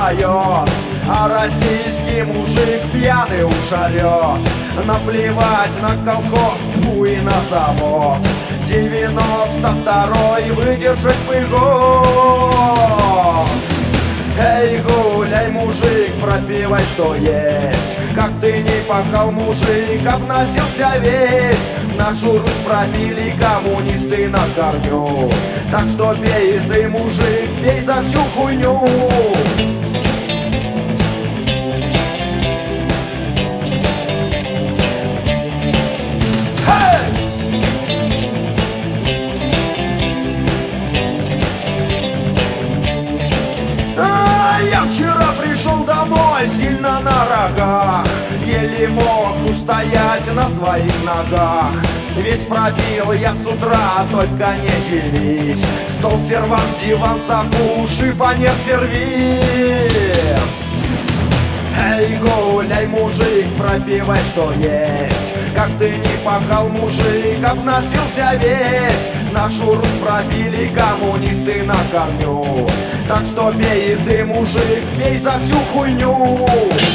устает, а российский мужик пьяный уж орет. Наплевать на колхоз, тьфу, и на завод. 92-й выдержать бы год. Эй, гуляй, мужик, пропивай, что есть. Как ты не пахал, мужик, обносился весь. Нашу Русь пропили коммунисты на корню. Так что пей ты, мужик, пей за всю хуйню. Я вчера пришел домой сильно на рогах, еле мог устоять на своих ногах. Ведь пробил я с утра, только не дивись. Стол, сервант, диван, софу, шифонер, сервис. Эй, гуляй, мужик, пропивай, что есть. Как ты не пахал, мужик, обносился весь. Нашу Русь пробили коммунисты на корню. Так что пей ты, мужик, пей за всю хуйню.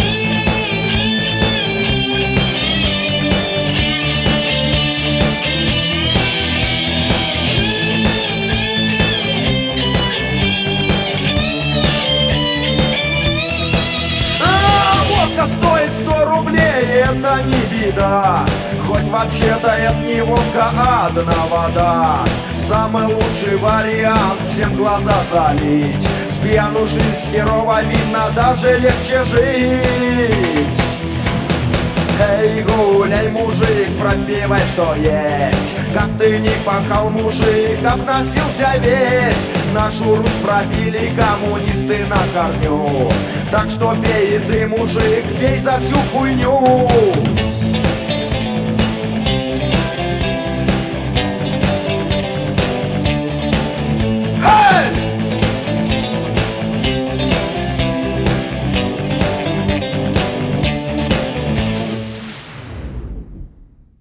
Водка стоит 100 рублей, это не беда. Хоть вообще-то это не водка, а одна вода. Самый лучший вариант — всем глаза залить. С пьяну жизнь херово видно, даже легче жить. Эй, гуляй, мужик, пропивай, что есть. Как ты не пахал, мужик, обносился весь. Нашу Русь пропили коммунисты на корню. Так что пей ты, мужик, пей за всю хуйню.